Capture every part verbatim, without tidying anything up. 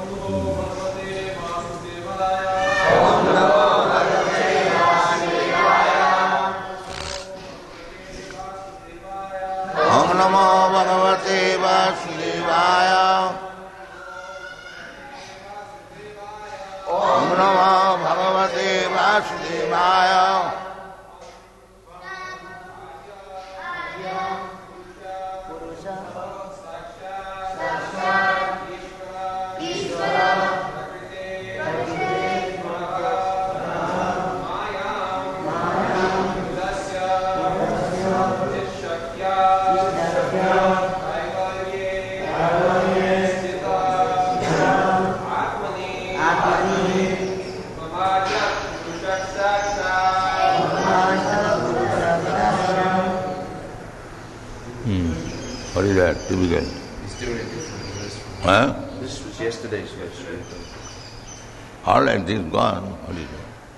What is that? Typical. He's doing it differently. This one. Huh? This was yesterday's verse. All right, this is gone. What is it?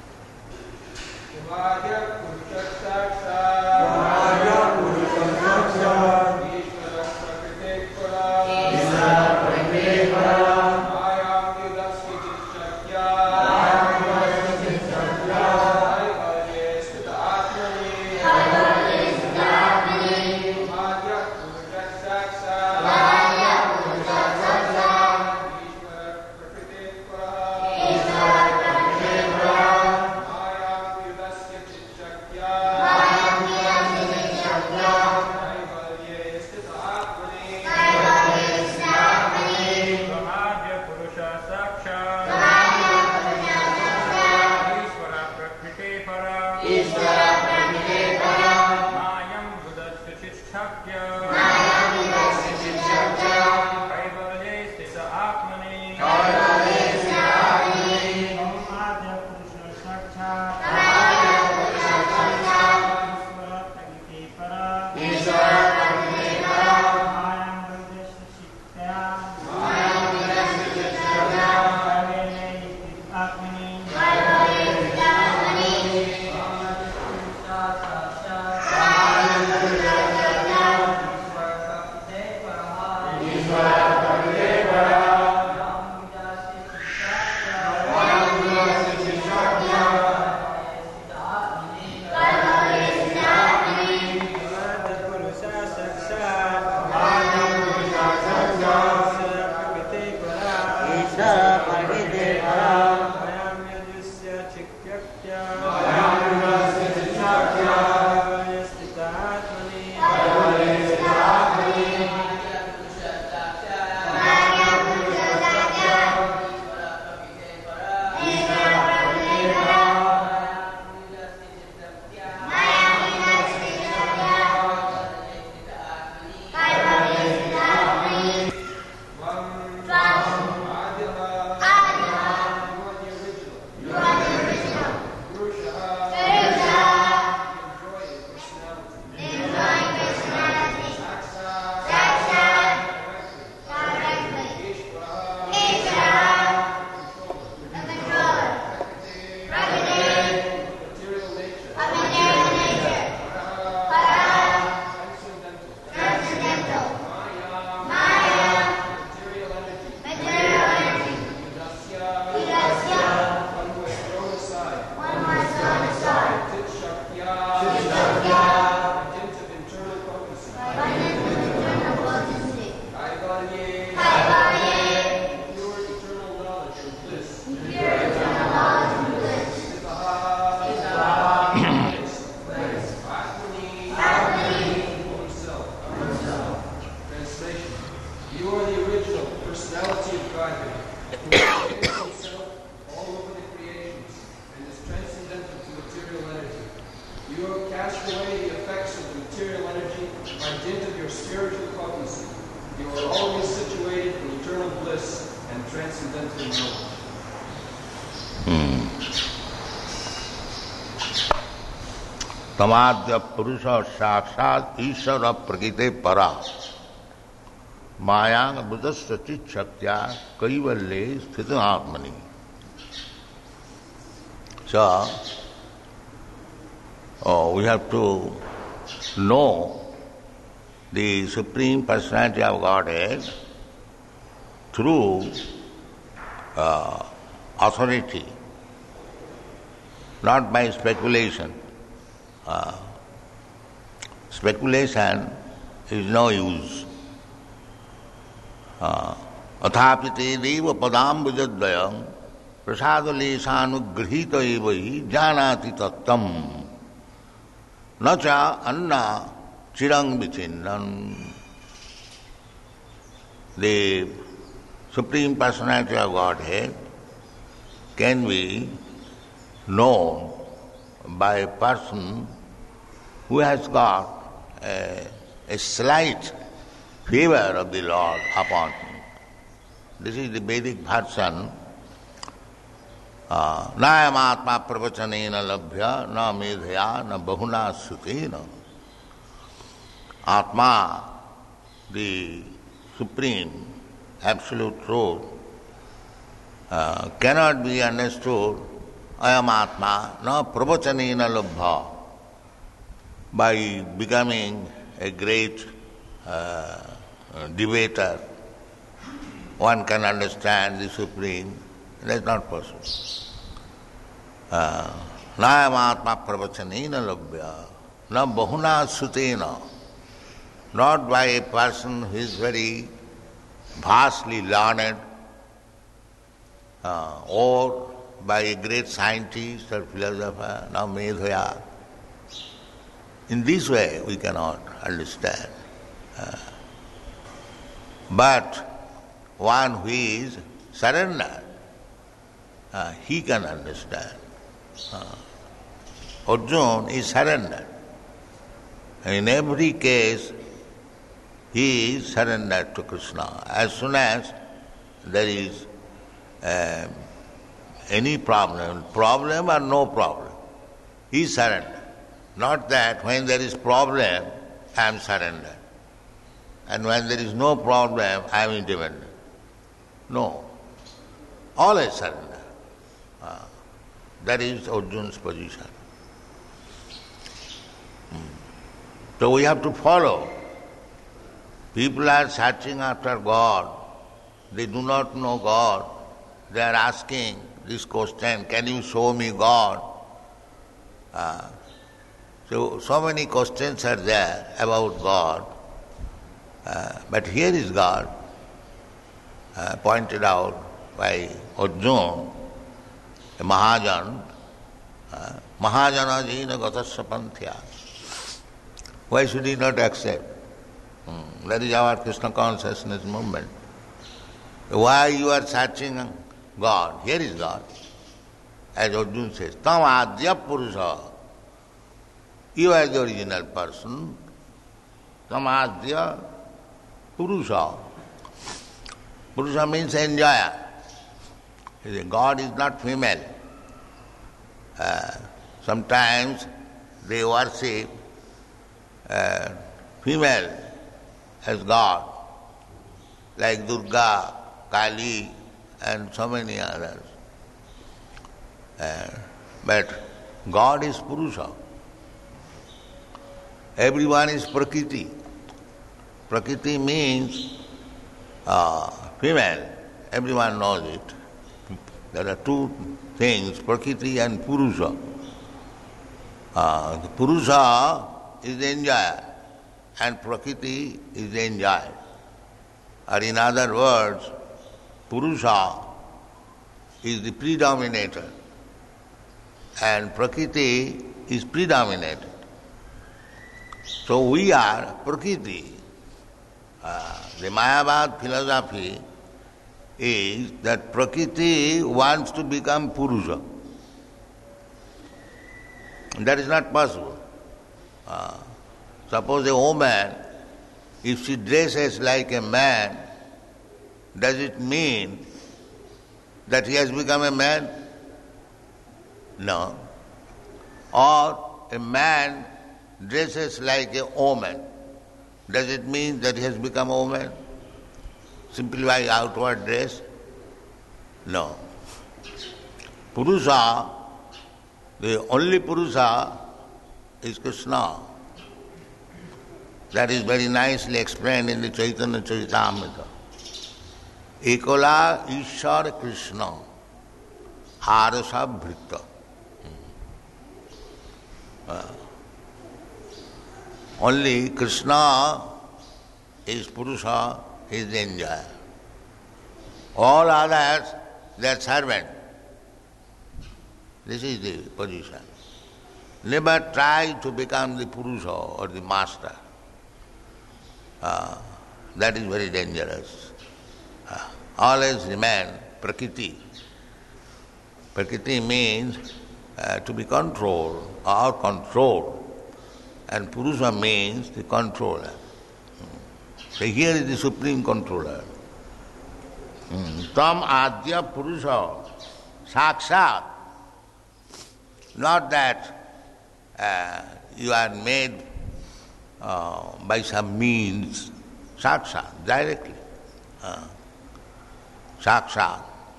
तमाद्य पुरुष साक्षात ईश्वर प्रकृति परा मायांग बुधस्य चित शक्त्या कैवल्ये स्थित आत्मनि. So, oh, we have to know the Supreme Personality of Godhead through uh, authority, not by speculation. Uh, speculation is no use. अथापिते देव पदाम्बुजद्वयं प्रसादलेशानुगृहीत एव हि जानाति तत्तम न च अन्ना चिरं विचिन्नन्. The Supreme Personality of Godhead can be known by a person who has got a, a slight favor of the Lord upon him. This is the Vedic version. Nayam atma pravachanena labhya na medhaya na bahuna sutena. Atma, the Supreme Absolute Truth, uh, cannot be understood ayam atma na pravachanena labhya, by becoming a great uh, debater. One can understand the Supreme. That's not possible. Nayam atma pravachanena labhya na bahuna sutena. Not by a person who is very vastly learned, uh, or by a great scientist or philosopher, na medhaya. In this way we cannot understand. Uh, but one who is surrendered, uh, he can understand. Uh, Arjuna is surrendered. In every case, he is surrendered to Krishna. As soon as there is uh, any problem, problem or no problem, he is surrendered. Not that when there is problem, I am surrendered. And when there is no problem, I am independent. No. Always surrender. Uh, that is Arjuna's position. Hmm. So we have to follow. People are searching after God. They do not know God. They are asking this question, can you show me God? Uh, so, so many questions are there about God. Uh, but here is God, uh, pointed out by Arjuna, a Mahajan, uh, Mahajana jina gatasya panthya. Why should he not accept? Hmm. That is our Krishna consciousness movement. Why you are searching God? Here is God. As Arjuna says, Tam adya purusha. You are the original person. Tam adya purusha. Purusha means enjoyer. God is not female. Uh, sometimes they worship uh, female as God, like Durga, Kali, and so many others. Uh, but God is Purusha. Everyone is Prakriti. Prakriti means uh, female. Everyone knows it. There are two things, Prakriti and Purusha. Uh, the Purusha is the enjoyer and Prakriti is the enjoyed. Or in other words, Purusha is the predominator and Prakriti is predominated. So we are Prakriti. Uh, the Mayavad philosophy is that Prakriti wants to become Purusha. That is not possible. Uh, suppose a woman, if she dresses like a man, does it mean that he has become a man? No. Or a man dresses like a woman, does it mean that he has become a woman? Simply by outward dress? No. Purusha, the only Purusha is Krishna. That is very nicely explained in the Chaitanya Charitamrita. Ekola Ishwar Krishna Arasa Bhrita. Uh, only Krishna is Purusha, is the enjoyer. All others, they are servant. This is the position. Never try to become the Purusha or the master. Uh, that is very dangerous. Uh, always remain Prakriti. Prakriti means uh, to be controlled or controlled. And Purusha means the controller. So here is the supreme controller. Tam Adya Purusha Sakshat. Not that uh, you are made uh, by some means, Sakshat, directly. Uh, Sakshat.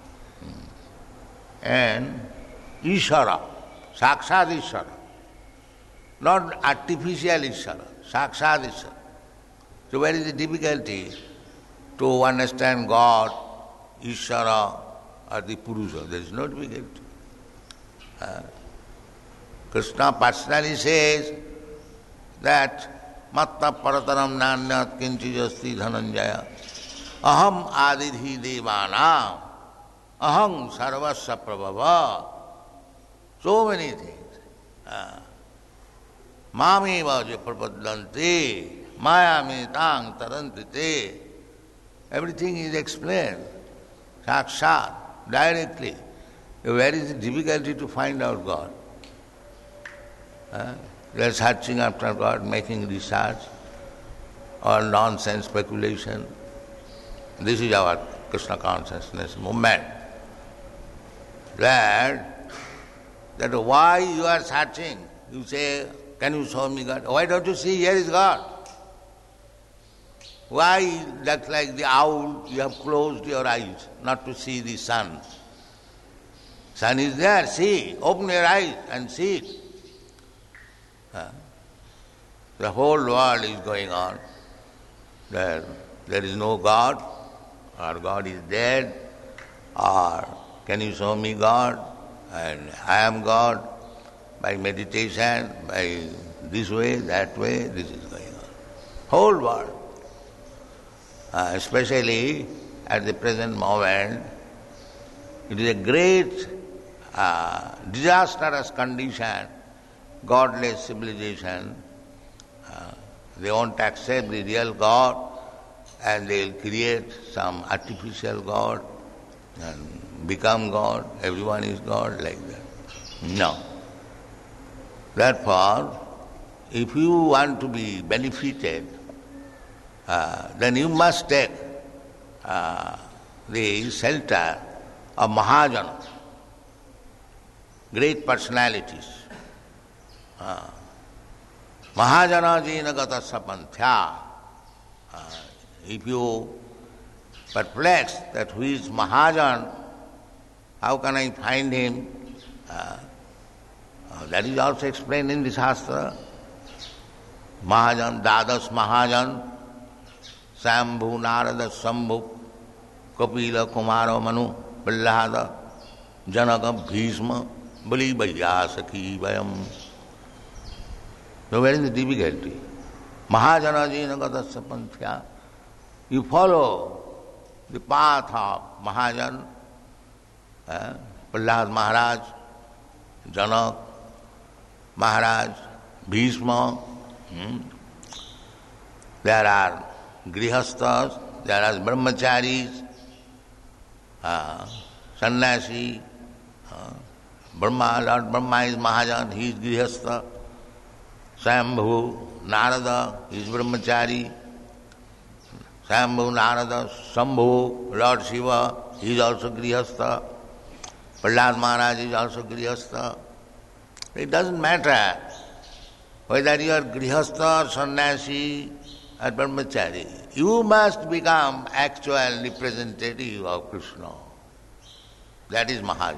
And Ishvara, Sakshat Ishvara. Not artificial Ishvara, Sakshat Ishvara. So where is the difficulty to understand God, Ishvara, or the Purusha? There is no difficulty. Uh, Krishna personally says that Matta Parataram Nanyat Kinchijasti Dhananjaya Aham Adidhi Devanam Aham Sarvasya Prabhava. So many things. Uh, Mami vaja prapadante, mayami tang tarantite. Everything is explained, sakshat, directly. Where is the difficulty to find out God? Uh, they are searching after God, making research, or nonsense speculation. This is our Krishna consciousness movement. That, that why you are searching? You say, can you show me God? Why don't you see here is God? Why, that's like the owl, you have closed your eyes not to see the sun. Sun is there, see, open your eyes and see it. Uh, the whole world is going on. There, there is no God, or God is dead, or can you show me God? And I am God. By meditation, by this way, that way, this is going on. Whole world. Uh, especially at the present moment, it is a great uh, disastrous condition, godless civilization. Uh, they won't accept the real God and they will create some artificial God and become God. Everyone is God like that. No. Therefore, if you want to be benefited, uh, then you must take uh, the shelter of Mahajanas, great personalities. Uh, Mahajana jina gata sapanthya. Uh, if you perplex that who is Mahajan, how can I find him? Uh, Uh, that is also explained in the Shastra. Mahajan, Dadas Mahajan, Sambhu, Narada, Sambhu, Kapila, Kumara, Manu, Prahlada, Janaka, Bhishma, Bali, Vaiyasaki, Vayam. So where is the difficulty? Mahajana Jina Gata Sapanthya. You follow the path of Mahajan, eh? Prahlad Maharaj, Janak, Maharaj, Bhishma. Hmm? There are grihasthas, there are brahmacharis, uh, sannyasi. Uh, Brahma, Lord Brahma is Mahajan, he is grihastha. Sambhu, Narada, he is brahmachari. Sambhu, Narada, Sambhu, Lord Shiva, he is also grihastha. Prahlad Maharaj is also grihastha. It doesn't matter whether you are grihastha or sannyasi or brahmachari. You must become actual representative of Krishna. That is Mahajan.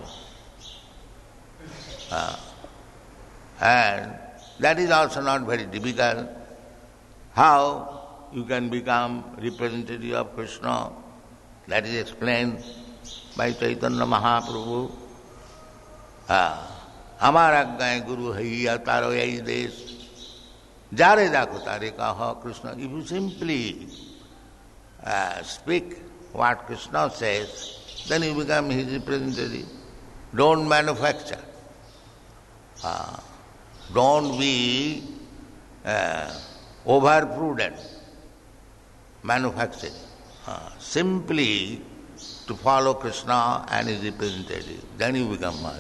Uh, and that is also not very difficult. How you can become representative of Krishna? That is explained by Chaitanya Mahaprabhu. Amar aggaye guru haiya taro yai desh. Jare dakho tare kaha Krishna. If you simply uh, speak what Krishna says, then you become his representative. Don't manufacture. Uh, don't be uh, over-prudent, manufacturing. Uh, simply to follow Krishna and his representative. Then you become Mahari.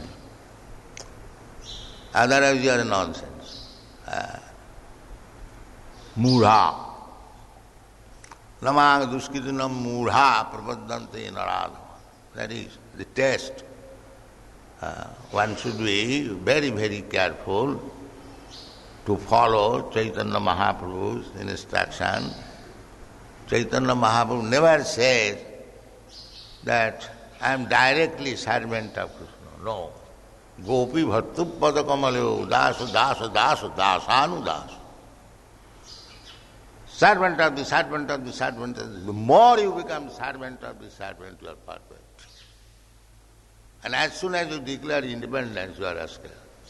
Otherwise you are nonsense. Uh, Mudha. Namang duskitinam mudha prapaddante naradha. That is the test. Uh, one should be very, very careful to follow Chaitanya Mahaprabhu's instruction. Chaitanya Mahaprabhu never says that I am directly servant of Krishna. No. Gopi bhattu padakamalyo dasa dasa dasa dasanu dasa. Servant of the servant of the servant of the... The more you become servant of the servant, you are perfect. And as soon as you declare independence, you are rascal.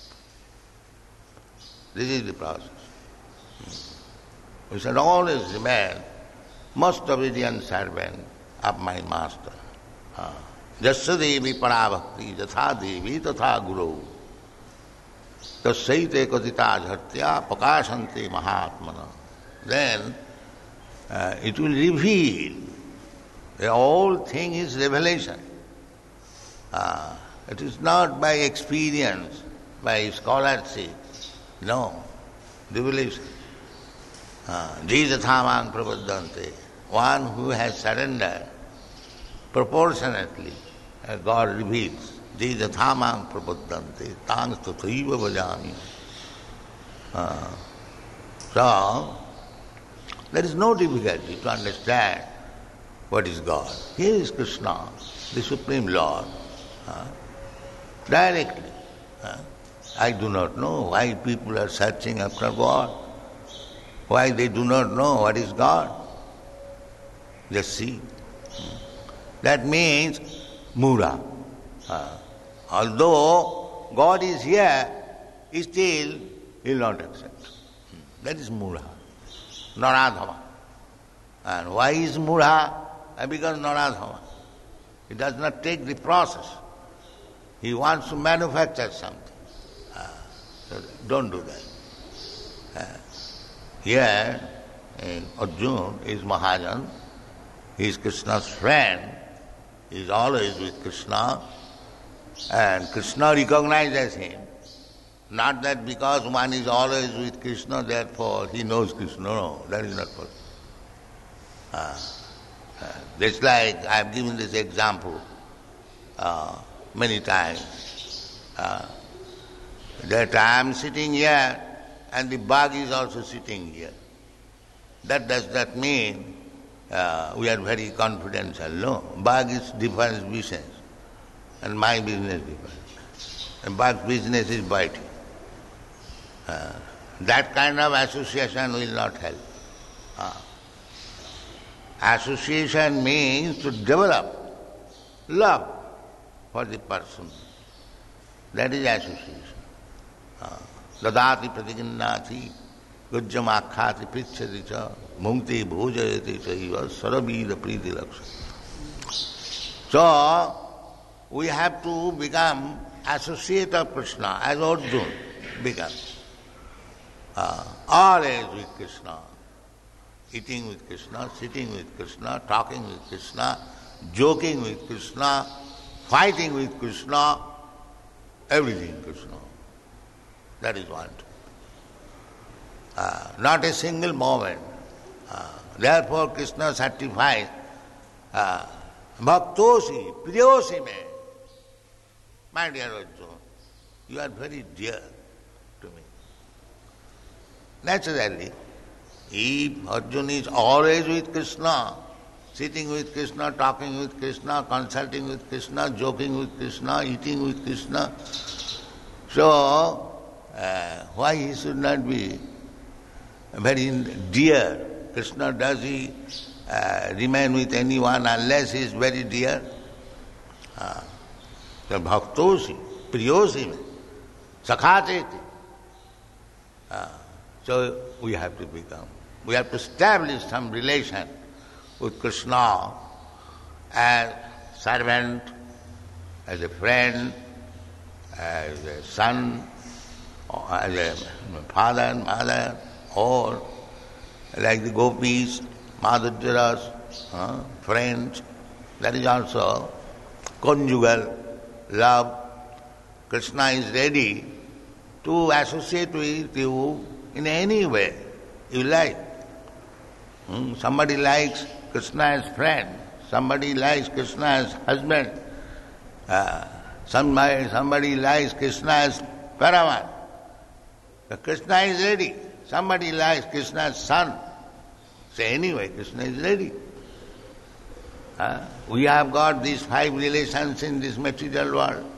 This is the process. We should always remain most obedient servant of my master. Jasya devi parabhakti jatha devi tatha guru tasyaite katita jhartya pakashante mahatmana. Then uh, it will reveal. The whole thing is revelation. Uh, it is not by experience, by scholarship. No. Revelation. Jijathamang prapaddante. One who has surrendered proportionately, uh, God reveals. Jijathamang prapaddante. Tang tathaiva bhajami. Uh, so, there is no difficulty to understand what is God. Here is Krishna, the Supreme Lord. Uh, directly. Uh, I do not know why people are searching after God. Why they do not know what is God. Just see. That means mura. Uh, although God is here, still he will not accept. That is mura. Naradhama. And why is mura? Because naradhama. He does not take the process. He wants to manufacture something. Uh, so don't do that. Uh, here, uh, Arjuna is Mahajan. He is Krishna's friend. He is always with Krishna. And Krishna recognizes him. Not that because one is always with Krishna, therefore he knows Krishna. No, that is not possible. Uh, uh, just like I have given this example uh, many times. Uh, that I am sitting here and the bug is also sitting here. That does not mean uh, we are very confidential. No, bug is different business and my business different. And bug's business is biting. Uh, that kind of association will not help. Uh, association means to develop love for the person. That is association. Dadati pratiginnati gujjamakhati prichhati cha mungti bhojayati chaiva sarabhida priti lakshana. So, we have to become associate of Krishna as Arjuna becomes. Uh, always with Krishna, eating with Krishna, sitting with Krishna, talking with Krishna, joking with Krishna, fighting with Krishna, everything Krishna. That is one. Uh, not a single moment. Uh, therefore Krishna certifies uh, Bhaktosi, Priyosi me. My dear Arjuna, you are very dear to me. Naturally, if Arjuna is always with Krishna, sitting with Krishna, talking with Krishna, consulting with Krishna, joking with Krishna, eating with Krishna, so uh, why he should not be very dear? Krishna, does he uh, remain with anyone unless he is very dear. Uh, the bhaktosi, priyosi, sakhacheti. Uh, so we have to become, we have to establish some relation with Krishna as servant, as a friend, as a son, or as a father and mother, or like the gopis, madhuryaras, uh, friends. That is also conjugal love. Krishna is ready to associate with you in any way you like. Hmm? Somebody likes Krishna as friend, somebody likes Krishna as husband, uh, somebody, somebody likes Krishna as Paramat. But Krishna is ready. Somebody likes Krishna as son. So anyway, Krishna is ready. Uh, we have got these five relations in this material world.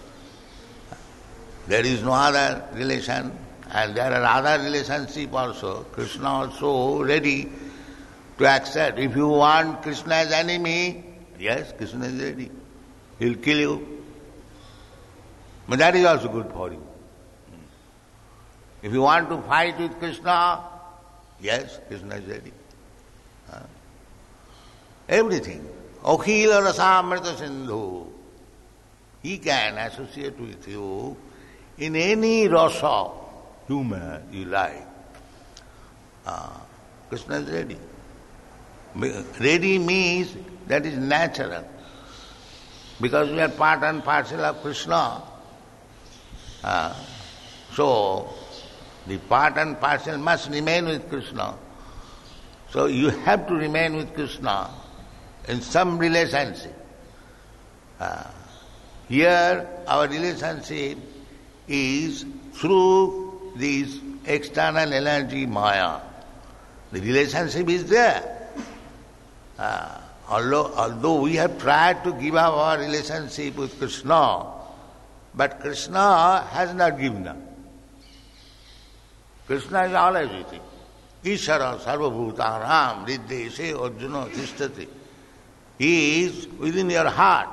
There is no other relation, and there are other relationships also. Krishna also ready to accept. If you want Krishna as enemy, yes, Krishna is ready. He'll kill you. But that is also good for you. If you want to fight with Krishna, yes, Krishna is ready. Uh, everything. Akhila rasamrita sindhu. He can associate with you in any rasa, humor you like. Uh, Krishna is ready. Ready means that is natural. Because we are part and parcel of Krishna. Uh, so, the part and parcel must remain with Krishna. So you have to remain with Krishna in some relationship. Uh, here our relationship is through this external energy Maya. The relationship is there. Uh, although, although we have tried to give up our relationship with Krishna, but Krishna has not given up. Krishna is all everything. Ishara sarvabhutanam riddhese arjuna tishtati. He is within your heart.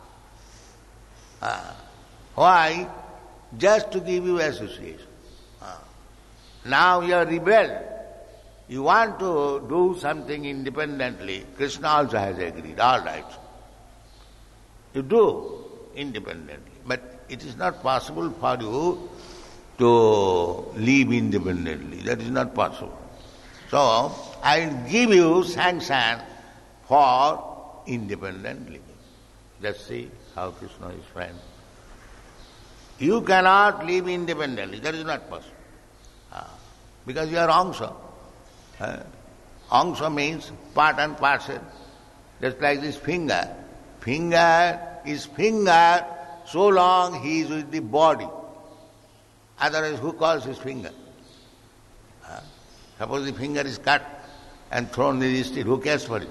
Uh, why? Just to give you association. Uh, now you are rebelled. You want to do something independently. Krishna also has agreed. All right. You do independently. But it is not possible for you to live independently. That is not possible. So, I will give you sanction for independent living. Just see how Krishna is friend. You cannot live independently. That is not possible. Uh, because you are Angsa. Uh, Angsa means part and parcel. Just like this finger. Finger is finger so long he is with the body. Otherwise, who calls his finger? Uh, suppose the finger is cut and thrown in the street, who cares for it?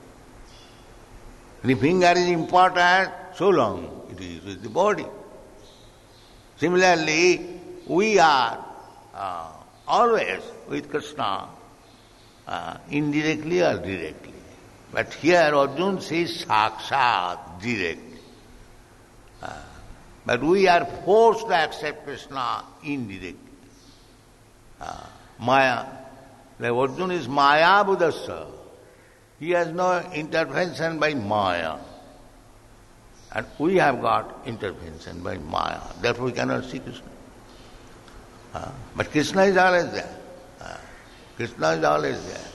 The finger is important so long it is with the body. Similarly, we are uh, always with Krishna, uh, indirectly or directly. But here Arjuna says sakshat, directly. Uh, but we are forced to accept Krishna indirectly. Uh, Maya. The Arjuna is Maya Buddhasa. He has no intervention by Maya. And we have got intervention by Maya. Therefore we cannot see Krishna. Uh, but Krishna is always there. Uh, Krishna is always there.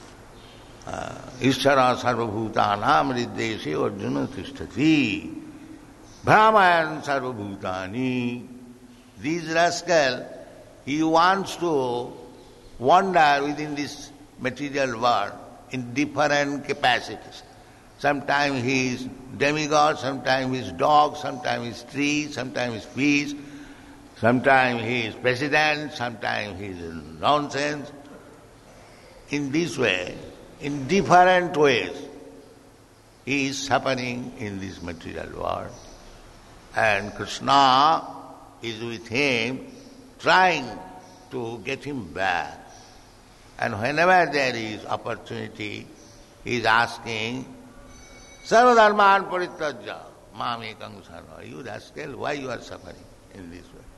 Ishara sarvabhutanam riddhese arjuna tishtati. Brahman sarvabhutani. This rascal, he wants to wander within this material world in different capacities. Sometimes he is demigod, sometimes he is dog, sometimes he is tree, sometimes he is fish, sometimes he is president, sometimes he is nonsense. In this way, in different ways, he is suffering in this material world. And Krishna is with him, trying to get him back. And whenever there is opportunity, he is asking, Sarvadharman parityajya mam ekam sarva. You rascal, why you are suffering in this way?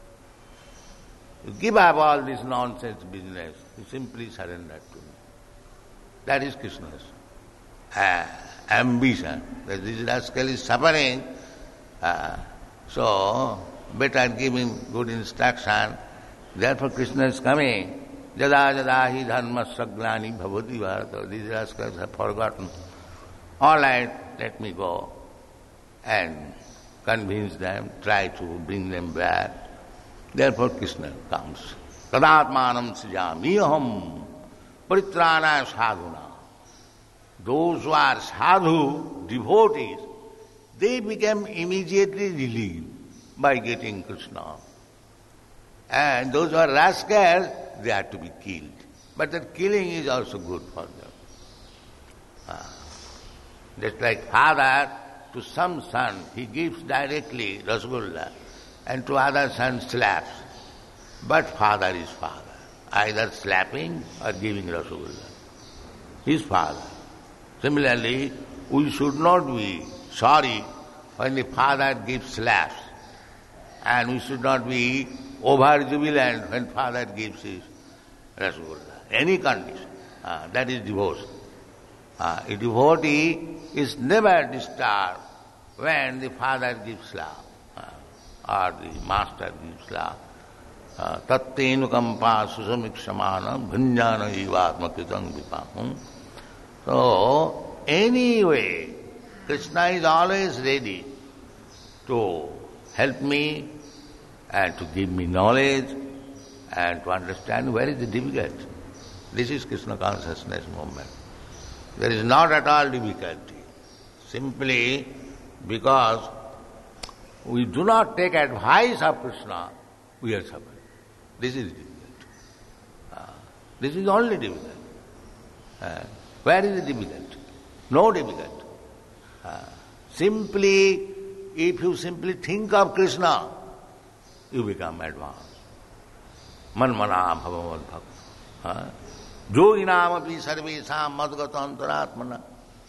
You give up all this nonsense business. You simply surrender to me. That is Krishna's uh, ambition. That this rascal is suffering, uh, so better give him good instruction. Therefore Krishna is coming. Jada jada hi dharma saglani bhavati bharata. These rascals have forgotten. All right, let me go and convince them, try to bring them back. Therefore Krishna comes. Tadatmanam srijamiham paritrana sadhuna. Those who are sadhu, devotees, they become immediately relieved by getting Krishna. And those who are rascals, they are to be killed. But that killing is also good for them. Ah. Just like father to some son, he gives directly Rasgulla, and to other son slaps. But father is father, either slapping or giving Rasgulla. His father. Similarly, we should not be sorry when the father gives slaps, and we should not be over-jubilant when father gives his Rasgulla. Any condition, uh, that is devotion. Uh, a devotee is never disturbed when the father gives slap, uh, or the master gives slap. Tattenu kampa susamiksamana bhanjana ivatmakritam vipahum. So, anyway, Krishna is always ready to help me and to give me knowledge and to understand where is the difficulty. This is Krishna consciousness movement. There is not at all difficulty. Simply because we do not take advice of Krishna, we are suffering. This is difficult. Uh, this is only difficult. Uh, where is the difficulty? No difficulty. Uh, simply, if you simply think of Krishna, you become advanced. Manmana bhavavat bhakta. Yoginam api sarvesam madgata antaratmana.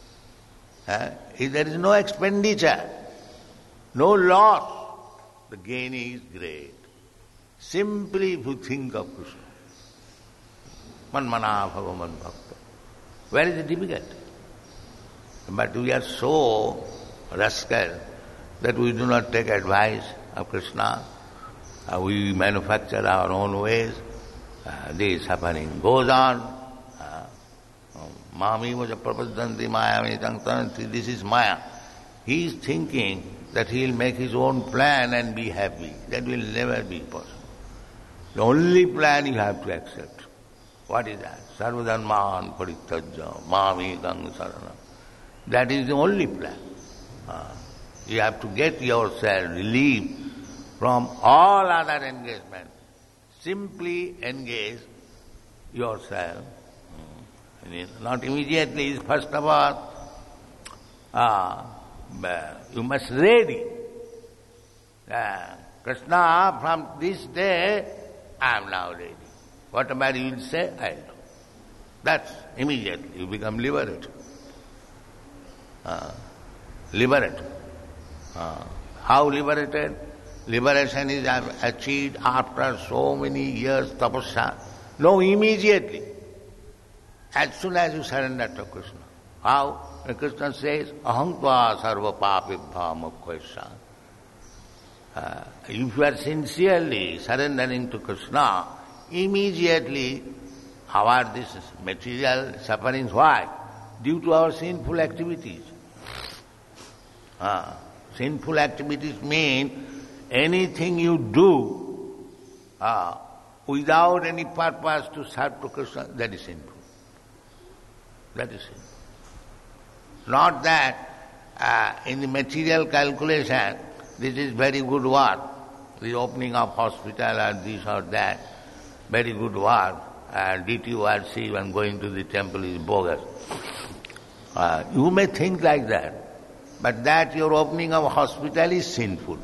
If there is no expenditure, no loss, the gain is great. Simply if you think of Krishna. Manmana bhavavat bhakta. Where is the difficulty? But we are so rascal that we do not take advice of Krishna. Uh, we manufacture our own ways. Uh, this suffering goes on. Mami was a prapadanti maya tantanti. This is Maya. He is thinking that he will make his own plan and be happy. That will never be possible. The only plan you have to accept. What is that? Sarvadharman parityajya mami gang sarana. That is the only plan. Uh, you have to get yourself relieved from all other engagement. Simply engage yourself. Not immediately, first of all, uh, you must ready. Uh, Krishna, from this day, I am now ready. Whatever you will say, I will do. That's immediately, you become liberated. Uh, liberated. Uh, how liberated? Liberation is achieved after so many years tapasya. No, immediately. As soon as you surrender to Krishna. How? When Krishna says, aham tva sarva papibha mukhaisya. Uh, if you are sincerely surrendering to Krishna, immediately our this material sufferings, why? Due to our sinful activities. Uh, sinful activities mean anything you do uh, without any purpose to serve to Krishna, that is sinful. That is sinful. Not that uh, in the material calculation, this is very good work, the opening of hospital or this or that, very good work, and D T worship and going to the temple is bogus. Uh, you may think like that, but that your opening of hospital is sinful.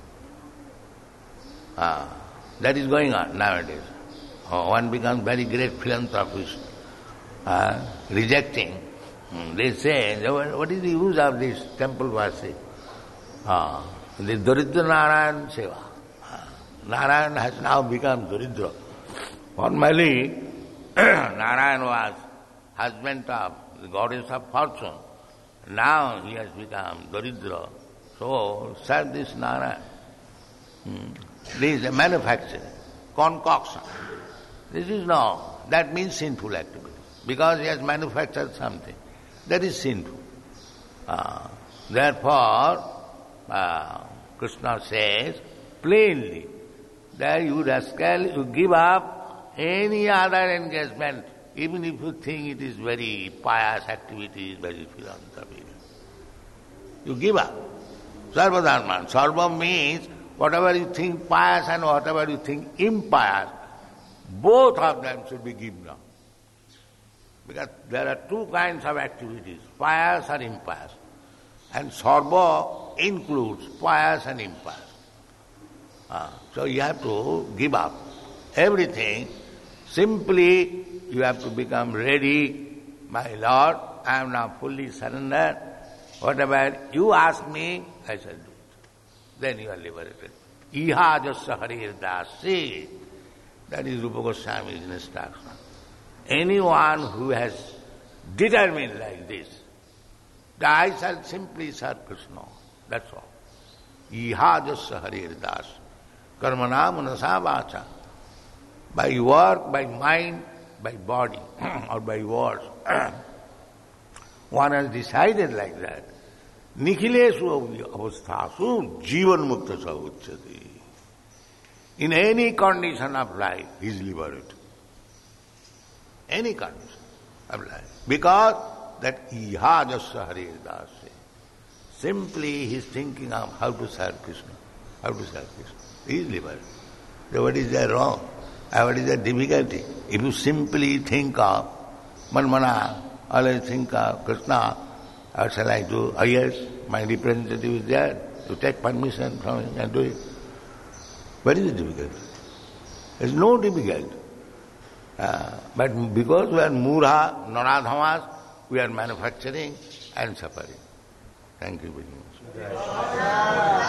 Uh, that is going on nowadays. Uh, one becomes very great philanthropist, uh, rejecting They say, what is the use of this temple worship? Ah, the Daridra Narayan Seva. Narayan has now become Daridra. Formerly, Narayan was husband of the goddess of fortune. Now he has become Daridra. So, serve this Narayan. Hmm. This is a manufacture, concoction. This is no, that means sinful activity. Because he has manufactured something. That is sinful. Uh, therefore, uh, Krishna says plainly that you rascal, you give up any other engagement, even if you think it is very pious activity, very philanthropic. You give up. Sarva dharma. Sarva means whatever you think pious and whatever you think impious, both of them should be given up. Because there are two kinds of activities, pious or impious. And sarva includes pious and impious. Uh, so you have to give up everything. Simply you have to become ready. My Lord, I am now fully surrendered. Whatever you ask me, I shall do it. Then you are liberated. Iha jasya harir dasi. That is Rupa Goswami's instruction. Anyone who has determined like this, that I shall simply serve Krishna, that's all. Iha jasya harir das. Karmana manasa vacha. By work, by mind, by body, or by words. One has decided like that. Nikhilesu avasthasu jivan mukta sauchyati. In any condition of life, he is liberated. Any condition of life. Because that iha jasya harir das. Simply he is thinking of how to serve Krishna. How to serve Krishna. He is liberated. So what is there wrong? What is the difficulty? If you simply think of manmana, always think of Krishna, what shall I do? Oh yes, my representative is there. You take permission from him and do it. What is the difficulty? There is no difficulty. Uh, but because we are murha, naradhamas, we are manufacturing and suffering. Thank you very much.